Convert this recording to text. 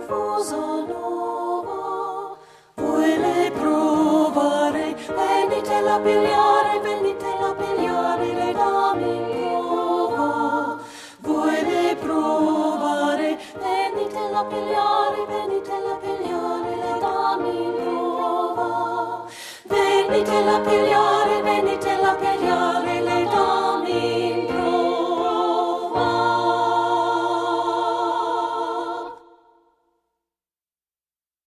confuso nuovo. Voi le provare, venitela a pigliare le dame in prova. Voi le provare, venitela a pigliare le dame in prova. Venitela a pigliare le